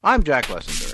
I'm Jack Lessenberry.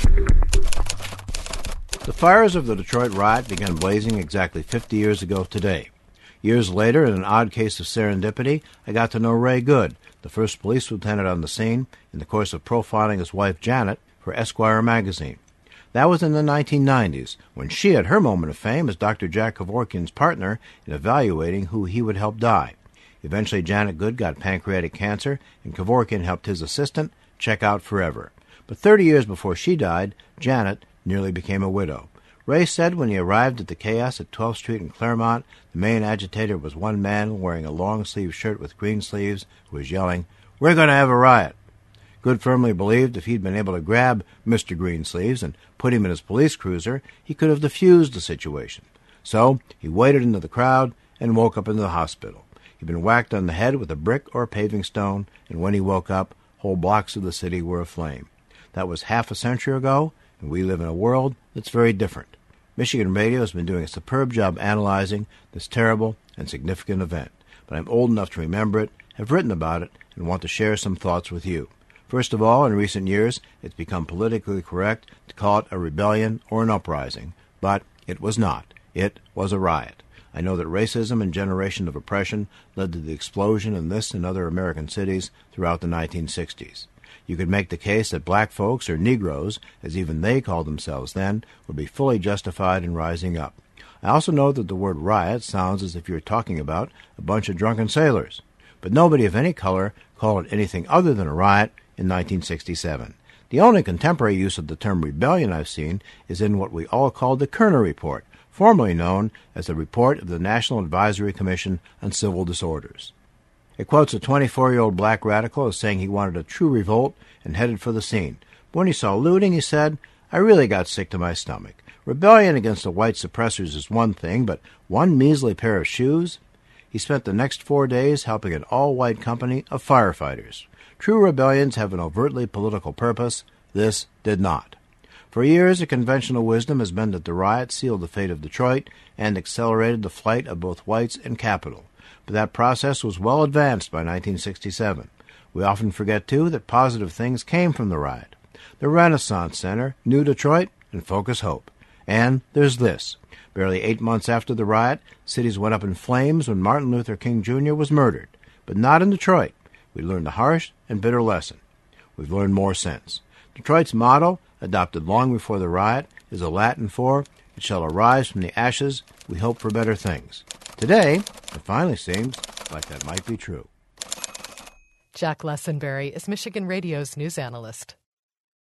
The fires of the Detroit riot began blazing exactly 50 years ago today. Years later, in an odd case of serendipity, I got to know Ray Good, the first police lieutenant on the scene, in the course of profiling his wife Janet for Esquire magazine. That was in the 1990s, when she had her moment of fame as Dr. Jack Kevorkian's partner in evaluating who he would help die. Eventually, Janet Good got pancreatic cancer, and Kevorkian helped his assistant check out forever. But 30 years before she died, Janet nearly became a widow. Ray said when he arrived at the chaos at 12th Street in Claremont, the main agitator was one man wearing a long-sleeved shirt with green sleeves who was yelling, "We're going to have a riot." Good firmly believed if he'd been able to grab Mr. Greensleeves and put him in his police cruiser, he could have diffused the situation. So he waded into the crowd and woke up in the hospital. He'd been whacked on the head with a brick or paving stone, and when he woke up, whole blocks of the city were aflame. That was half a century ago, and we live in a world that's very different. Michigan Radio has been doing a superb job analyzing this terrible and significant event, but I'm old enough to remember it, have written about it, and want to share some thoughts with you. First of all, in recent years, it's become politically correct to call it a rebellion or an uprising, but it was not. It was a riot. I know that racism and generation of oppression led to the explosion in this and other American cities throughout the 1960s. You could make the case that black folks, or Negroes, as even they called themselves then, would be fully justified in rising up. I also know that the word riot sounds as if you're talking about a bunch of drunken sailors. But nobody of any color called it anything other than a riot in 1967. The only contemporary use of the term rebellion I've seen is in what we all called the Kerner Report, formerly known as the Report of the National Advisory Commission on Civil Disorders. It quotes a 24-year-old black radical as saying he wanted a true revolt and headed for the scene. But when he saw looting, he said, "I really got sick to my stomach. Rebellion against the white suppressors is one thing, but one measly pair of shoes?" He spent the next 4 days helping an all-white company of firefighters. True rebellions have an overtly political purpose. This did not. For years, the conventional wisdom has been that the riot sealed the fate of Detroit and accelerated the flight of both whites and capital. But that process was well advanced by 1967. We often forget, too, that positive things came from the riot. The Renaissance Center, New Detroit, and Focus Hope. And there's this. Barely 8 months after the riot, cities went up in flames when Martin Luther King Jr. was murdered. But not in Detroit. We learned a harsh and bitter lesson. We've learned more since. Detroit's motto, adopted long before the riot, is a Latin for, "It shall arise from the ashes, we hope for better things." Today, it finally seems like that might be true. Jack Lessenberry is Michigan Radio's news analyst.